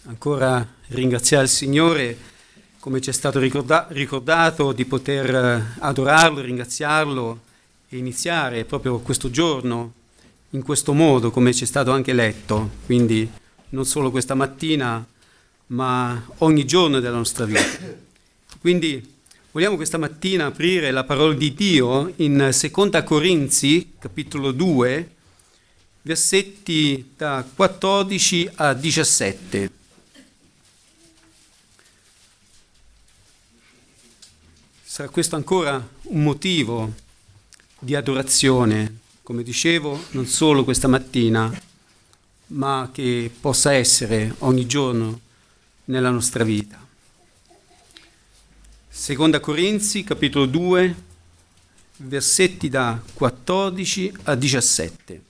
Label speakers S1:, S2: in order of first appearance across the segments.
S1: Ancora ringraziare il Signore, come ci è stato ricordato, di poter adorarlo, ringraziarlo e iniziare proprio questo giorno in questo modo, come ci è stato anche letto. Quindi non solo questa mattina, ma ogni giorno della nostra vita. Quindi vogliamo questa mattina aprire la parola di Dio in Seconda Corinzi, capitolo 2, versetti da 14 a 17. Sarà questo ancora un motivo di adorazione, come dicevo, non solo questa mattina, ma che possa essere ogni giorno nella nostra vita. Seconda Corinzi, capitolo 2, versetti da 14 a 17.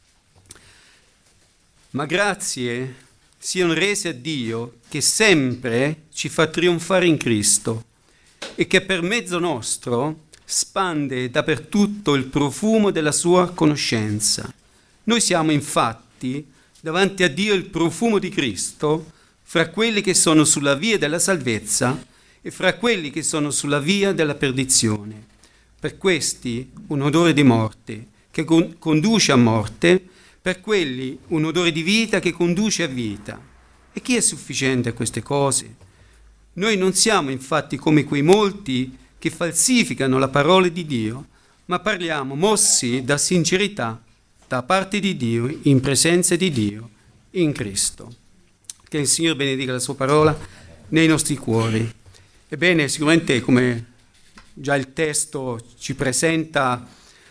S1: Ma grazie siano rese a Dio che sempre ci fa trionfare in Cristo e che per mezzo nostro spande dappertutto il profumo della sua conoscenza. Noi siamo infatti davanti a Dio il profumo di Cristo fra quelli che sono sulla via della salvezza e fra quelli che sono sulla via della perdizione. Per questi un odore di morte che conduce a morte, per quelli un odore di vita che conduce a vita. E chi è sufficiente a queste cose? Noi non siamo infatti come quei molti che falsificano la parola di Dio, ma parliamo mossi da sincerità da parte di Dio, in presenza di Dio, in Cristo. Che il Signore benedica la sua parola nei nostri cuori. Ebbene, sicuramente come già il testo ci presenta,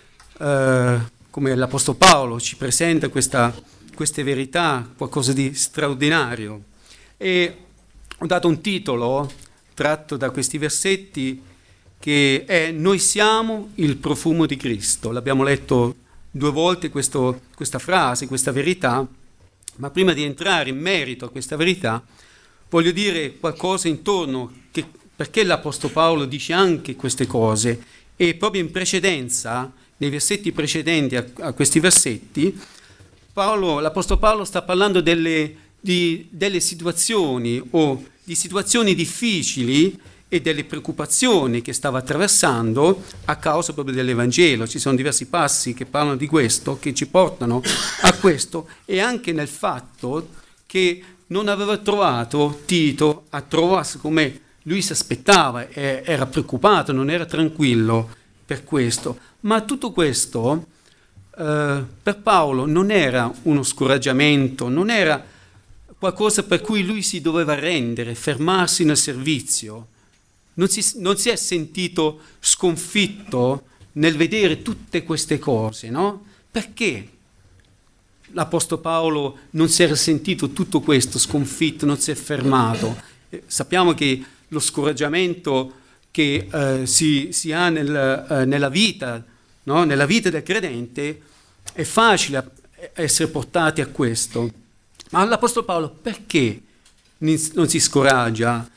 S1: come l'Apostolo Paolo ci presenta queste verità, qualcosa di straordinario. E ho dato un titolo tratto da questi versetti che è Noi siamo il profumo di Cristo. L'abbiamo letto 2 volte questa frase, questa verità, ma prima di entrare in merito a questa verità voglio dire qualcosa intorno, perché l'Apostolo Paolo dice anche queste cose e proprio in precedenza, nei versetti precedenti a questi versetti, l'Apostolo Paolo sta parlando delle situazioni o di situazioni difficili e delle preoccupazioni che stava attraversando a causa proprio dell'Evangelo. Ci sono diversi passi che parlano di questo, che ci portano a questo, e anche nel fatto che non aveva trovato Tito a trovarsi come lui si aspettava, era preoccupato, non era tranquillo per questo. Ma tutto questo per Paolo non era uno scoraggiamento, non era qualcosa per cui lui si doveva rendere, fermarsi nel servizio. Non si è sentito sconfitto nel vedere tutte queste cose, no? Perché l'Apostolo Paolo non si era sentito tutto questo sconfitto, non si è fermato? Sappiamo che lo scoraggiamento che si ha nella vita, no? Nella vita del credente, è facile essere portati a questo. Ma l'Apostolo Paolo perché non si scoraggia?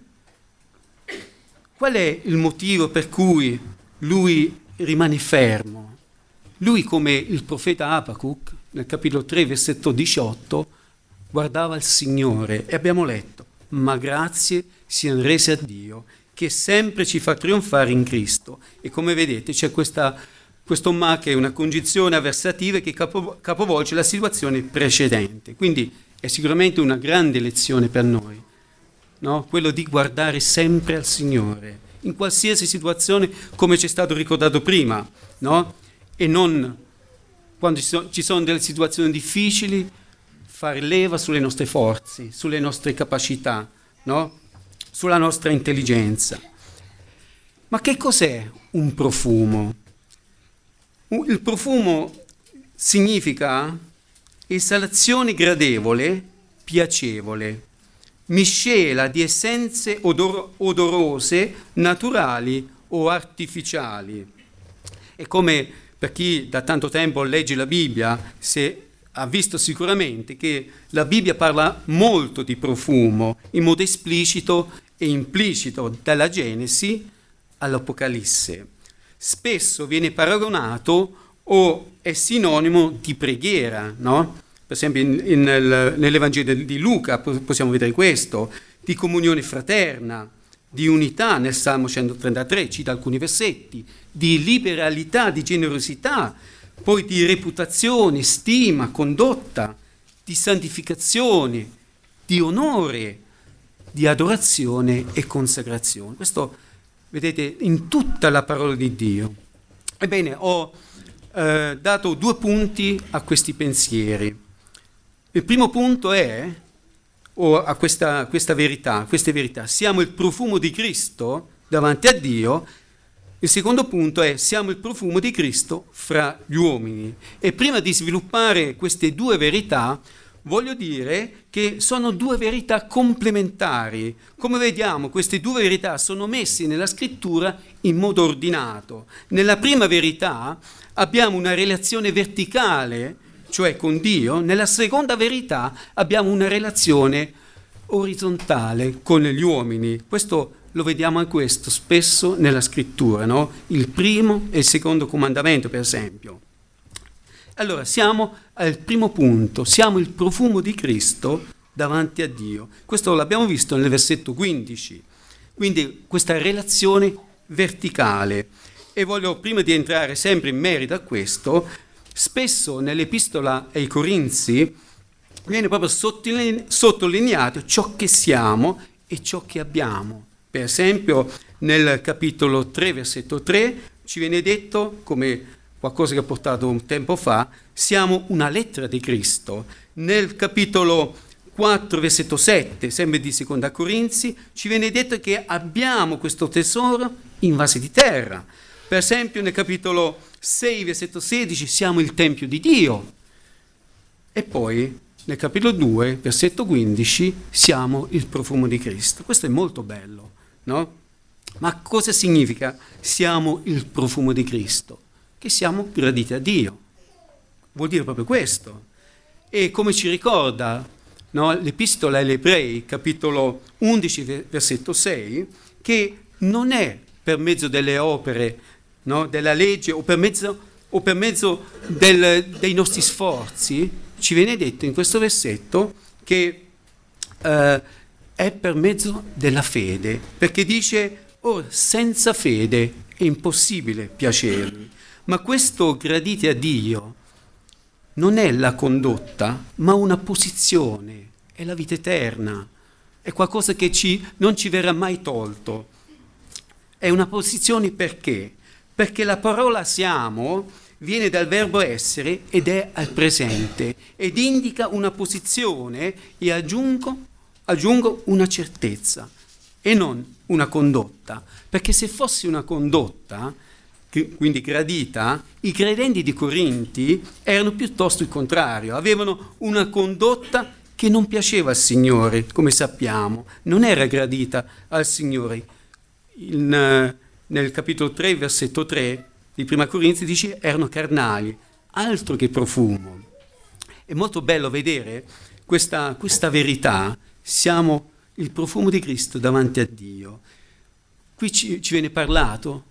S1: Qual è il motivo per cui lui rimane fermo? Lui, come il profeta Abacuc, nel capitolo 3, versetto 18, guardava il Signore e abbiamo letto: ma grazie siano rese a Dio che sempre ci fa trionfare in Cristo. E come vedete c'è questo ma, che è una congiunzione avversativa che capovolge la situazione precedente. Quindi è sicuramente una grande lezione per noi, no? Quello di guardare sempre al Signore in qualsiasi situazione, come ci è stato ricordato prima, no? E non, quando ci sono delle situazioni difficili, fare leva sulle nostre forze, sulle nostre capacità, no? Sulla nostra intelligenza. Ma che cos'è un profumo? Il profumo significa esalazione gradevole, piacevole, miscela di essenze odorose, naturali o artificiali. E come per chi da tanto tempo legge la Bibbia, ha visto sicuramente che la Bibbia parla molto di profumo, in modo esplicito e implicito, dalla Genesi all'Apocalisse. Spesso viene paragonato o è sinonimo di preghiera, no? esempio nell'Evangelo di Luca possiamo vedere questo, di comunione fraterna, di unità nel Salmo 133, cita alcuni versetti, di liberalità, di generosità, poi di reputazione, stima, condotta, di santificazione, di onore, di adorazione e consacrazione. Questo vedete in tutta la parola di Dio. Ebbene, ho dato 2 punti a questi pensieri. Il primo punto è, a queste verità, siamo il profumo di Cristo davanti a Dio. Il secondo punto è, siamo il profumo di Cristo fra gli uomini. E prima di sviluppare queste 2 verità, voglio dire che sono 2 verità complementari. Come vediamo, queste 2 verità sono messe nella scrittura in modo ordinato. Nella prima verità abbiamo una relazione verticale, cioè con Dio. Nella seconda verità abbiamo una relazione orizzontale con gli uomini. Questo lo vediamo anche questo spesso nella scrittura, no? Il primo e il secondo comandamento, per esempio. Allora, siamo al primo punto, siamo il profumo di Cristo davanti a Dio. Questo l'abbiamo visto nel versetto 15. Quindi questa relazione verticale. E voglio, prima di entrare sempre in merito a questo, spesso nell'epistola ai Corinzi viene proprio sottolineato ciò che siamo e ciò che abbiamo. Per esempio, nel capitolo 3, versetto 3, ci viene detto, come qualcosa che ho portato un tempo fa, siamo una lettera di Cristo. Nel capitolo 4, versetto 7, sempre di Seconda Corinzi, ci viene detto che abbiamo questo tesoro in vasi di terra. Per esempio, nel capitolo 6, versetto 16, siamo il Tempio di Dio. E poi, nel capitolo 2, versetto 15, siamo il profumo di Cristo. Questo è molto bello, no? Ma cosa significa siamo il profumo di Cristo? Che siamo graditi a Dio. Vuol dire proprio questo. E come ci ricorda, no, l'Epistola agli Ebrei, capitolo 11, versetto 6, che non è per mezzo delle opere, no, della legge o per mezzo dei nostri sforzi, ci viene detto in questo versetto che è per mezzo della fede, perché dice, senza fede è impossibile piacergli. Ma questo gradite a Dio non è la condotta, ma una posizione, è la vita eterna, è qualcosa che non ci verrà mai tolto. È una posizione perché? Perché la parola siamo viene dal verbo essere ed è al presente ed indica una posizione e aggiungo una certezza e non una condotta, perché se fosse una condotta, quindi gradita, i credenti di Corinti erano piuttosto il contrario, avevano una condotta che non piaceva al Signore, come sappiamo, non era gradita al Signore. Nel capitolo 3, versetto 3 di Prima Corinzi dice erano carnali, altro che profumo. È molto bello vedere questa verità, siamo il profumo di Cristo davanti a Dio. Qui ci viene parlato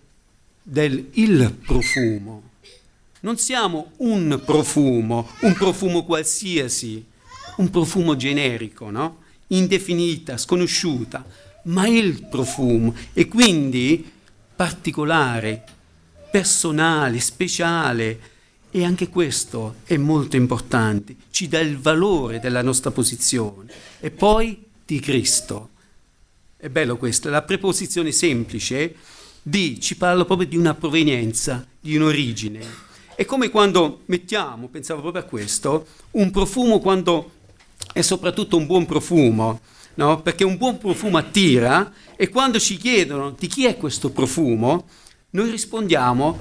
S1: il profumo. Non siamo un profumo qualsiasi, un profumo generico, no? Indefinita, sconosciuta, ma il profumo, e quindi particolare, personale, speciale, e anche questo è molto importante, ci dà il valore della nostra posizione. E poi di Cristo. È bello questo, la preposizione semplice ci parla proprio di una provenienza, di un'origine. È come quando pensavo proprio a questo, un profumo quando è soprattutto un buon profumo, no? Perché un buon profumo attira, e quando ci chiedono di chi è questo profumo, noi rispondiamo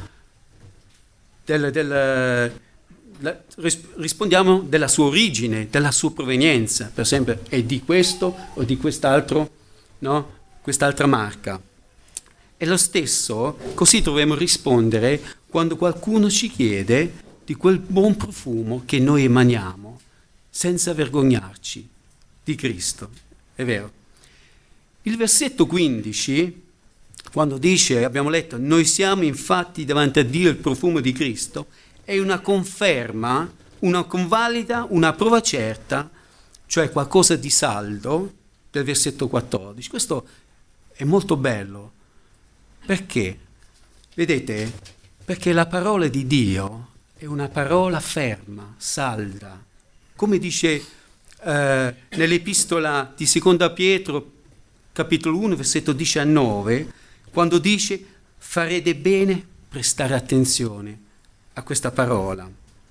S1: rispondiamo della sua origine, della sua provenienza, per esempio è di questo o di quest'altro, no? Quest'altra marca. E lo stesso, così dovremmo rispondere quando qualcuno ci chiede di quel buon profumo che noi emaniamo, senza vergognarci, di Cristo. È vero. Il versetto 15, quando dice, abbiamo letto, noi siamo infatti davanti a Dio il profumo di Cristo, è una conferma una convalida, una prova certa, cioè qualcosa di saldo, del versetto 14. Questo è molto bello. Perché? Vedete? Perché la parola di Dio è una parola ferma, salda. Come dice nell'epistola di Seconda Pietro, capitolo 1, versetto 19, quando dice farete bene prestare attenzione a questa parola.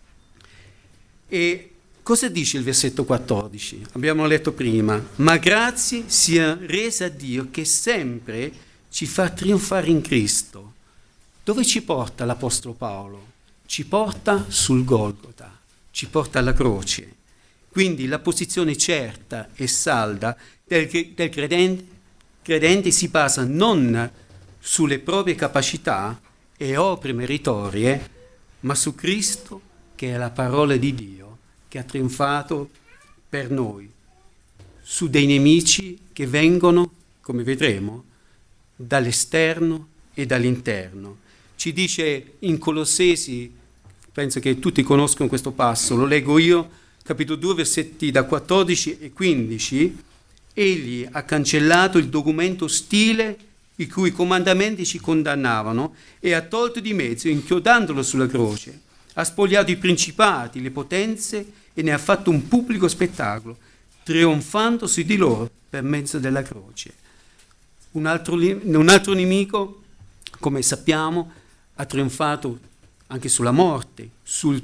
S1: E cosa dice il versetto 14? Abbiamo letto prima, ma grazie sia resa a Dio che sempre ci fa trionfare in Cristo. Dove ci porta l'Apostolo Paolo? Ci porta sul Golgota, ci porta alla croce. Quindi la posizione certa e salda del credente si basa non sulle proprie capacità e opere meritorie, ma su Cristo, che è la parola di Dio, che ha trionfato per noi, su dei nemici che vengono, come vedremo, dall'esterno e dall'interno. Ci dice in Colossesi, penso che tutti conoscono questo passo, lo leggo io, capitolo 2, versetti da 14 e 15, egli ha cancellato il documento ostile i cui comandamenti ci condannavano e ha tolto di mezzo, inchiodandolo sulla croce, ha spogliato i principati, le potenze e ne ha fatto un pubblico spettacolo, trionfando su di loro per mezzo della croce. Un altro nemico, come sappiamo, ha trionfato anche sulla morte, su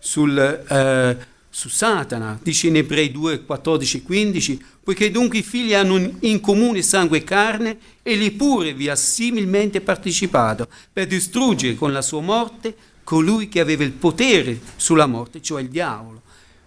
S1: Satana, dice in Ebrei 2, 14 e 15, poiché dunque i figli hanno in comune sangue e carne, egli pure vi ha similmente partecipato per distruggere con la sua morte colui che aveva il potere sulla morte, cioè il diavolo,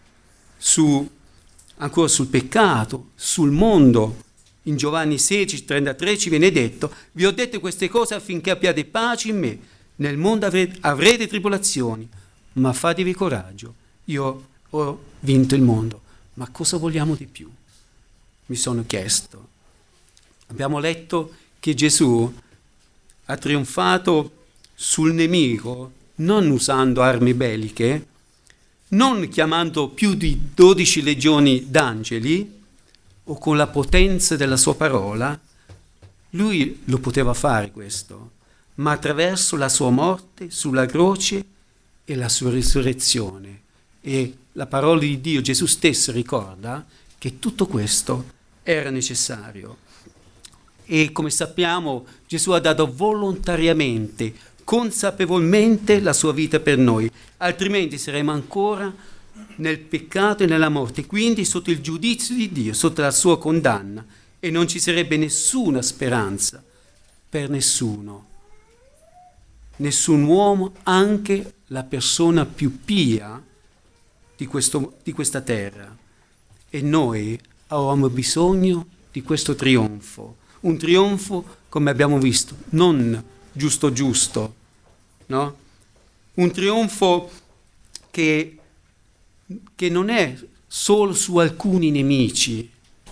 S1: ancora sul peccato, sul mondo. In Giovanni 16, 33 ci viene detto, vi ho detto queste cose affinché abbiate pace in me, nel mondo avrete tribolazioni, ma fatevi coraggio, io ho vinto il mondo. Ma cosa vogliamo di più? Mi sono chiesto. Abbiamo letto che Gesù ha trionfato sul nemico non usando armi belliche, non chiamando più di 12 legioni d'angeli o con la potenza della sua parola. Lui lo poteva fare questo, ma attraverso la sua morte sulla croce e la sua risurrezione. E la parola di Dio, Gesù stesso ricorda che tutto questo era necessario. E come sappiamo, Gesù ha dato volontariamente, consapevolmente la sua vita per noi, altrimenti saremmo ancora nel peccato e nella morte, quindi sotto il giudizio di Dio, sotto la sua condanna, e non ci sarebbe nessuna speranza per nessuno. Nessun uomo, anche la persona più pia di questa terra. E noi avevamo bisogno di questo trionfo. Un trionfo, come abbiamo visto, non giusto, no? Un trionfo che non è solo su alcuni nemici,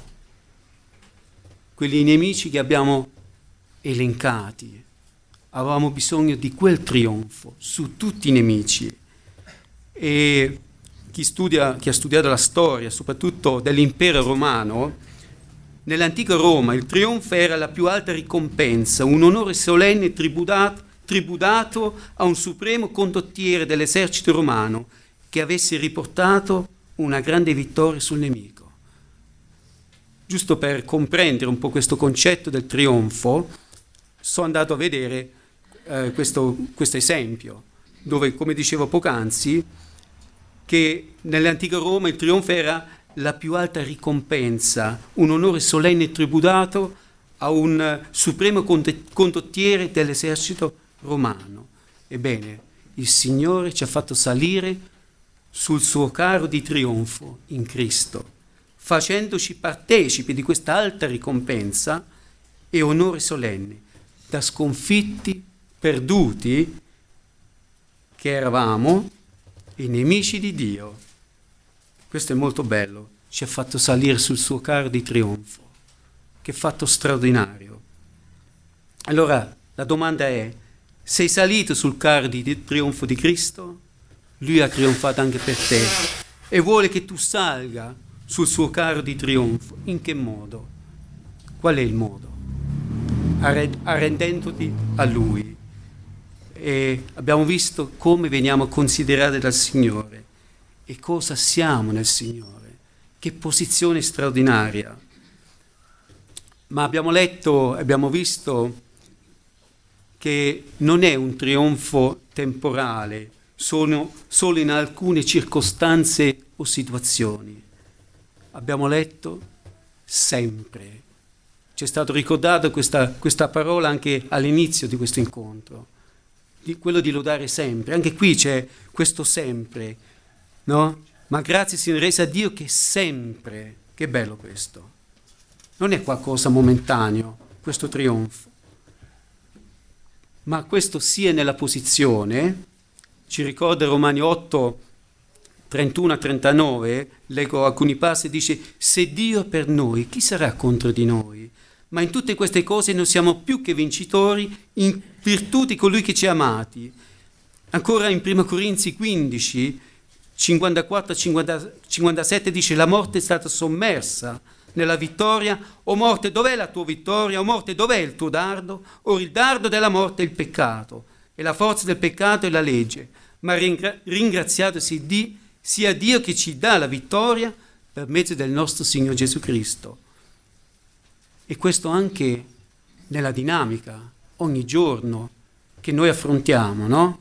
S1: quelli nemici che abbiamo elencati. Avevamo bisogno di quel trionfo su tutti i nemici. E chi ha studiato la storia, soprattutto dell'impero romano, nell'antica Roma il trionfo era la più alta ricompensa, un onore solenne tributato a un supremo condottiere dell'esercito romano che avesse riportato una grande vittoria sul nemico. Giusto per comprendere un po' questo concetto del trionfo, sono andato a vedere questo esempio, dove, come dicevo poc'anzi, che nell'antica Roma il trionfo era la più alta ricompensa, un onore solenne tributato a un supremo condottiere dell'esercito romano. Ebbene, il Signore ci ha fatto salire sul suo carro di trionfo in Cristo, facendoci partecipi di questa alta ricompensa e onore solenne, da sconfitti, perduti, che eravamo, i nemici di Dio. Questo è molto bello, ci ha fatto salire sul suo carro di trionfo. Che fatto straordinario. Allora la domanda è: sei salito sul carro di trionfo di Cristo? Lui ha trionfato anche per te e vuole che tu salga sul suo carro di trionfo. In che modo? Qual è il modo? Arrendendoti a Lui. E abbiamo visto come veniamo considerati dal Signore e cosa siamo nel Signore. Che posizione straordinaria. Ma abbiamo letto, abbiamo visto che non è un trionfo temporale, solo in alcune circostanze o situazioni. Abbiamo letto sempre. Ci è stato ricordato questa parola anche all'inizio di questo incontro, quello di lodare sempre. Anche qui c'è questo sempre, no? Ma grazie sia resa a Dio che sempre, che bello questo. Non è qualcosa momentaneo, questo trionfo. Ma questo sia nella posizione, ci ricorda Romani 8, 31-39, leggo alcuni passi, dice: se Dio è per noi, chi sarà contro di noi? Ma in tutte queste cose noi siamo più che vincitori in virtù di colui che ci ha amati. Ancora in 1 Corinzi 15, 54-57 dice: la morte è stata sommersa nella vittoria. O morte, dov'è la tua vittoria? O morte, dov'è il tuo dardo? Ora il dardo della morte è il peccato, e la forza del peccato è la legge. Ma ringraziato sia Dio che ci dà la vittoria per mezzo del nostro Signore Gesù Cristo. E questo anche nella dinamica, ogni giorno, che noi affrontiamo, no?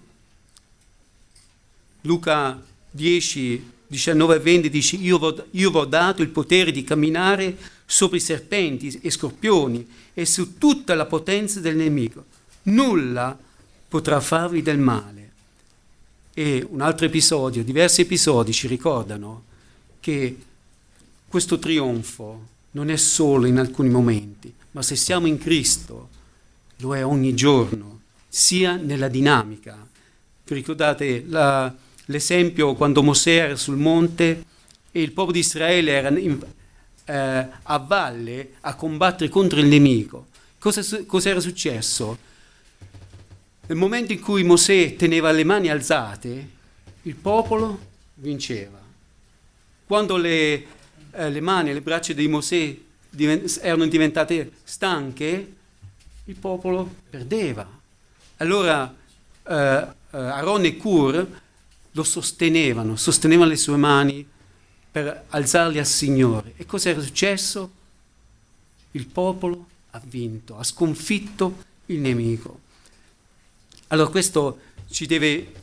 S1: Luca 10, 19 e 20 dice: io vi ho dato il potere di camminare sopra i serpenti e scorpioni e su tutta la potenza del nemico. Nulla potrà farvi del male. E un altro episodio, diversi episodi ci ricordano che questo trionfo non è solo in alcuni momenti, ma se siamo in Cristo lo è ogni giorno, sia nella dinamica. Vi ricordate l'esempio quando Mosè era sul monte e il popolo di Israele era a valle a combattere contro il nemico? Cos'era successo? Nel momento in cui Mosè teneva le mani alzate, il popolo vinceva. Quando le mani e le braccia di Mosè erano diventate stanche, il popolo perdeva. Allora Aaron e Hur lo sostenevano le sue mani per alzarli al Signore. E cosa era successo? Il popolo ha vinto, ha sconfitto il nemico. Allora questo ci deve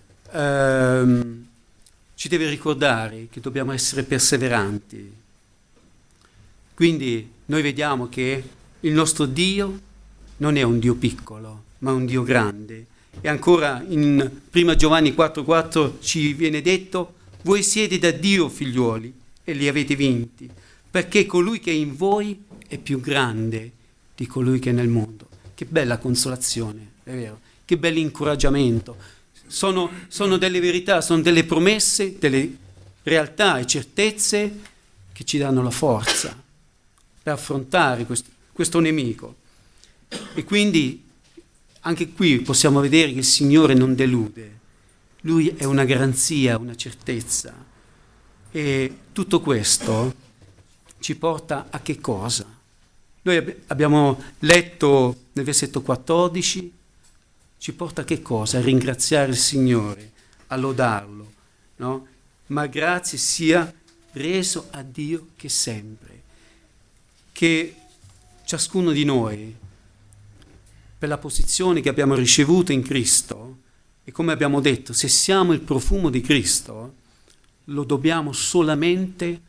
S1: ricordare che dobbiamo essere perseveranti. Quindi noi vediamo che il nostro Dio non è un Dio piccolo, ma un Dio grande. E ancora in 1 Giovanni 4,4 ci viene detto: voi siete da Dio figliuoli e li avete vinti, perché colui che è in voi è più grande di colui che è nel mondo. Che bella consolazione, è vero? Che bell'incoraggiamento. Sono delle verità, sono delle promesse, delle realtà e certezze che ci danno la forza per affrontare questo nemico. E quindi anche qui possiamo vedere che il Signore non delude. Lui è una garanzia, una certezza. E tutto questo ci porta a che cosa? Noi abbiamo letto nel versetto 14, ci porta a che cosa? A ringraziare il Signore, a lodarlo, no? Ma grazie sia reso a Dio che sempre. Che ciascuno di noi, per la posizione che abbiamo ricevuto in Cristo, e come abbiamo detto, se siamo il profumo di Cristo, lo dobbiamo solamente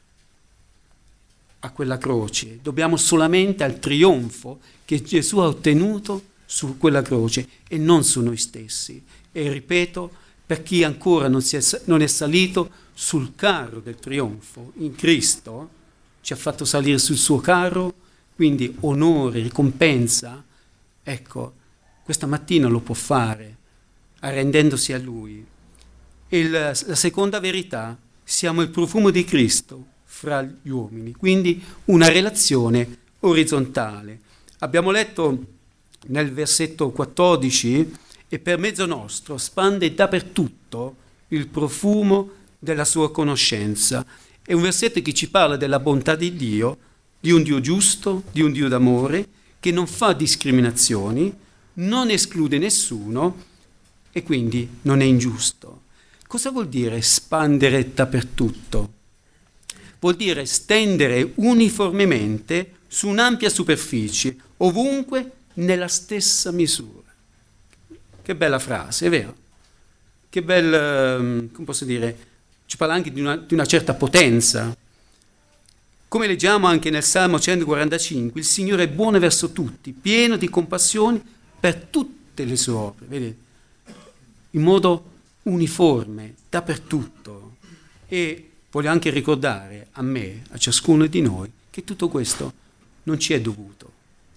S1: a quella croce, dobbiamo solamente al trionfo che Gesù ha ottenuto su quella croce e non su noi stessi. E ripeto, per chi ancora non è salito sul carro del trionfo in Cristo, ci ha fatto salire sul suo carro, quindi onore, ricompensa, ecco, questa mattina lo può fare, arrendendosi a Lui. E la seconda verità, siamo il profumo di Cristo fra gli uomini, quindi una relazione orizzontale. Abbiamo letto nel versetto 14: e per mezzo nostro spande dappertutto il profumo della sua conoscenza. È un versetto che ci parla della bontà di Dio, di un Dio giusto, di un Dio d'amore, che non fa discriminazioni, non esclude nessuno e quindi non è ingiusto. Cosa vuol dire espandere dappertutto? Vuol dire stendere uniformemente su un'ampia superficie, ovunque, nella stessa misura. Che bella frase, è vero? Che bel, come posso dire, ci parla anche di una certa potenza. Come leggiamo anche nel Salmo 145, il Signore è buono verso tutti, pieno di compassione per tutte le sue opere, vedete? In modo uniforme, dappertutto. E voglio anche ricordare a me, a ciascuno di noi, che tutto questo non ci è dovuto.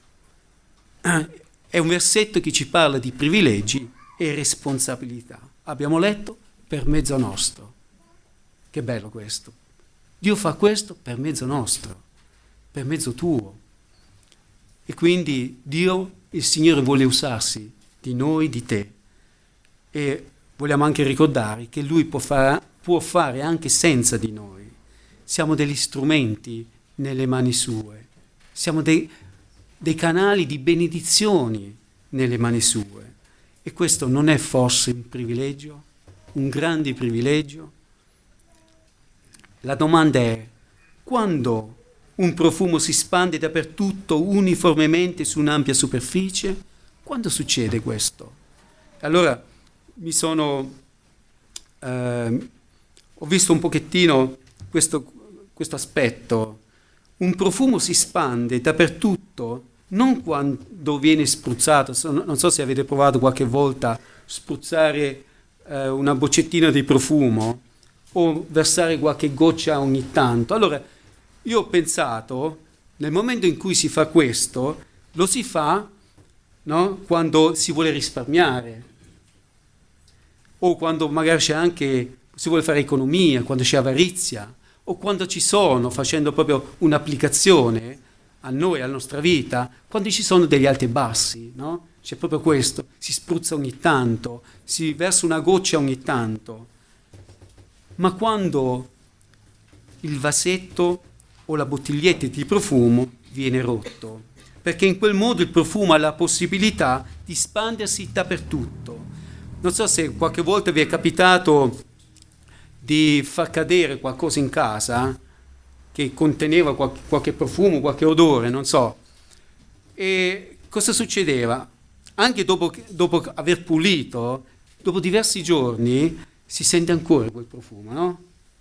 S1: È un versetto che ci parla di privilegi e responsabilità. Abbiamo letto per mezzo nostro. Che bello questo. Dio fa questo per mezzo nostro, per mezzo tuo. E quindi Dio, il Signore, vuole usarsi di noi, di te. E vogliamo anche ricordare che Lui può fare anche senza di noi. Siamo degli strumenti nelle mani sue. Siamo dei canali di benedizioni nelle mani sue. E questo non è forse un privilegio? Un grande privilegio? La domanda è: quando un profumo si spande dappertutto uniformemente su un'ampia superficie? Quando succede questo? Allora ho visto un pochettino questo aspetto. Un profumo si spande dappertutto non quando viene spruzzato. Non so se avete provato qualche volta spruzzare una boccettina di profumo o versare qualche goccia ogni tanto. Allora, io ho pensato, nel momento in cui si fa questo, lo si fa, no? Quando si vuole risparmiare, o quando magari si vuole fare economia, quando c'è avarizia, o quando facendo proprio un'applicazione a noi, alla nostra vita, quando ci sono degli alti e bassi, no? C'è proprio questo, si spruzza ogni tanto, si versa una goccia ogni tanto. Ma quando il vasetto o la bottiglietta di profumo viene rotto, perché in quel modo il profumo ha la possibilità di espandersi dappertutto. Non so se qualche volta vi è capitato di far cadere qualcosa in casa che conteneva qualche profumo, qualche odore, non so. E cosa succedeva? Anche dopo aver pulito, dopo diversi giorni, si sente ancora quel profumo, no?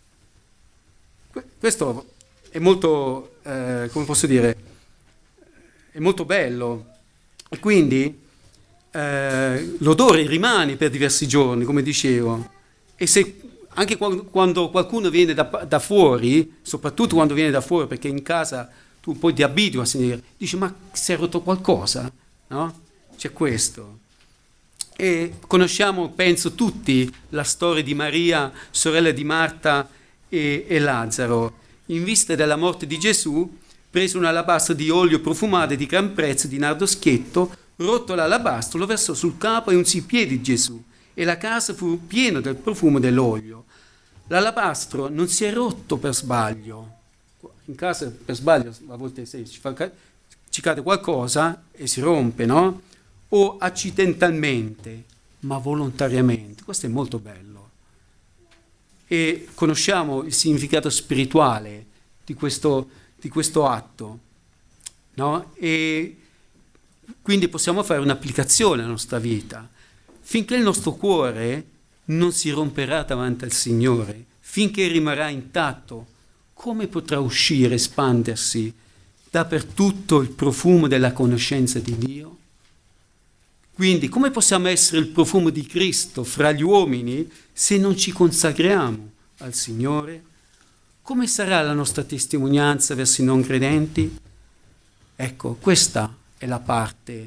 S1: Questo è molto, come posso dire, è molto bello. E quindi l'odore rimane per diversi giorni, come dicevo. E se anche quando qualcuno viene da fuori, soprattutto quando viene da fuori, perché in casa tu poi ti abitui a sentire, dici: ma si è rotto qualcosa? No? C'è questo. E conosciamo, penso tutti, la storia di Maria, sorella di Marta e Lazzaro. In vista della morte di Gesù, prese un alabastro di olio profumato di gran prezzo di nardo schietto, rotto l'alabastro, lo versò sul capo e unse i piedi di Gesù, e la casa fu piena del profumo dell'olio. L'alabastro non si è rotto per sbaglio. In casa per sbaglio a volte ci cade qualcosa e si rompe, no? O accidentalmente, ma volontariamente. Questo è molto bello. E conosciamo il significato spirituale di questo atto, no? E quindi possiamo fare un'applicazione alla nostra vita. Finché il nostro cuore non si romperà davanti al Signore, finché rimarrà intatto, come potrà uscire, espandersi dappertutto il profumo della conoscenza di Dio? Quindi come possiamo essere il profumo di Cristo fra gli uomini se non ci consacriamo al Signore? Come sarà la nostra testimonianza verso i non credenti? Ecco, questa è la parte,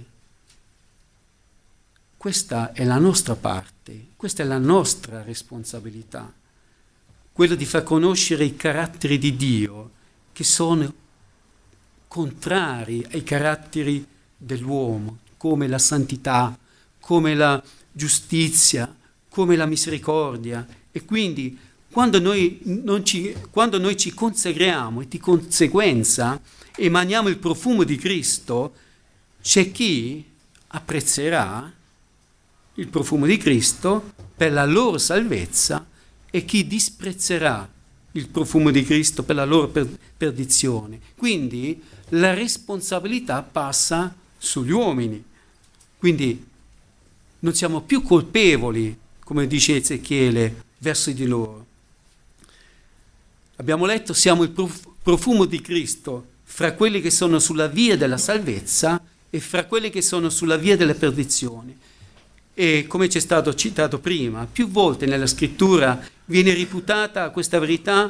S1: questa è la nostra parte, questa è la nostra responsabilità, quella di far conoscere i caratteri di Dio che sono contrari ai caratteri dell'uomo, come la santità, come la giustizia, come la misericordia E quindi quando noi ci consagriamo e di conseguenza emaniamo il profumo di Cristo, c'è chi apprezzerà il profumo di Cristo per la loro salvezza e chi disprezzerà il profumo di Cristo per la loro perdizione. Quindi la responsabilità passa sugli uomini. Quindi non siamo più colpevoli, come dice Ezechiele, verso di loro. Abbiamo letto, siamo il profumo di Cristo fra quelli che sono sulla via della salvezza e fra quelli che sono sulla via della perdizione. E come ci è stato citato prima, più volte nella scrittura viene ripetuta questa verità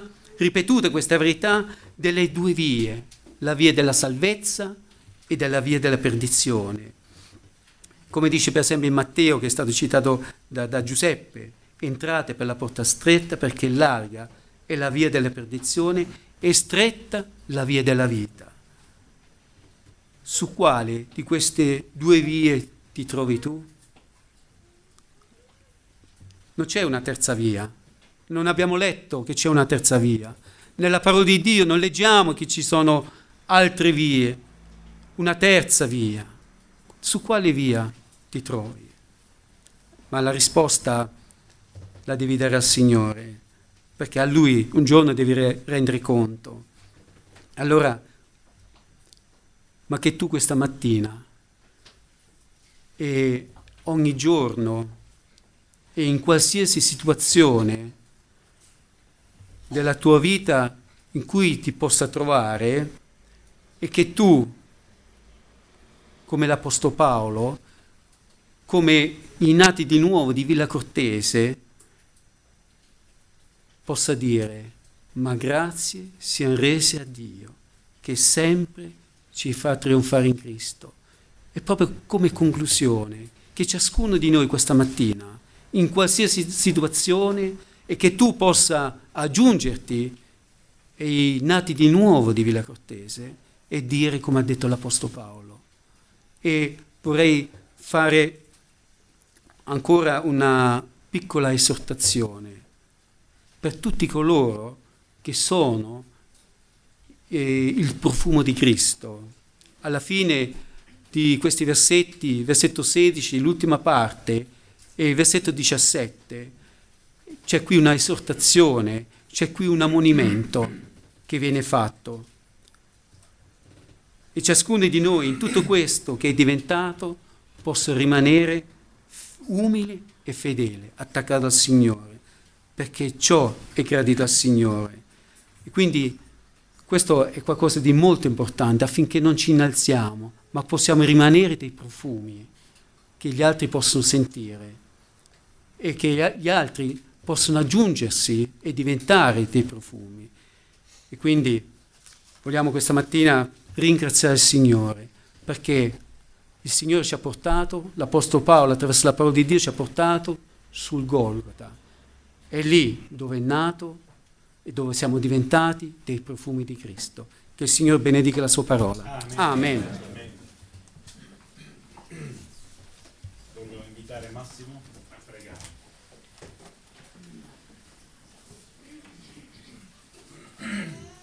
S1: delle due vie, la via della salvezza e della via della perdizione. Come dice per esempio in Matteo, che è stato citato da Giuseppe, entrate per la porta stretta perché larga è la via della perdizione e stretta la via della vita. Su quale di queste due vie ti trovi tu? Non c'è una terza via. Non abbiamo letto che c'è una terza via. Nella parola di Dio non leggiamo che ci sono altre vie, una terza via. Su quale via ti trovi? Ma la risposta la devi dare al Signore, perché a Lui un giorno devi rendere conto. Allora, ma che tu questa mattina e ogni giorno e in qualsiasi situazione della tua vita in cui ti possa trovare, e che tu, come l'Apostolo Paolo, come i nati di nuovo di Villa Cortese, possa dire: ma grazie siano rese a Dio, che sempre ci fa trionfare in Cristo. E proprio come conclusione, che ciascuno di noi questa mattina, in qualsiasi situazione, e che tu possa aggiungerti ai nati di nuovo di Villa Cortese e dire come ha detto l'Apostolo Paolo. E vorrei fare ancora una piccola esortazione per tutti coloro che sono il profumo di Cristo. Alla fine di questi versetti, versetto 16, l'ultima parte, e il versetto 17, c'è qui una esortazione, c'è qui un ammonimento che viene fatto. E ciascuno di noi in tutto questo che è diventato possa rimanere umile e fedele, attaccato al Signore, perché ciò è gradito al Signore. E quindi questo è qualcosa di molto importante, affinché non ci innalziamo, ma possiamo rimanere dei profumi che gli altri possono sentire e che gli altri possono aggiungersi e diventare dei profumi. E quindi vogliamo questa mattina ringraziare il Signore, perché il Signore ci ha portato, l'Apostolo Paolo attraverso la parola di Dio ci ha portato sul Golgota. È lì dove è nato e dove siamo diventati dei profumi di Cristo. Che il Signore benedica la sua parola. Amen.
S2: Voglio invitare Massimo.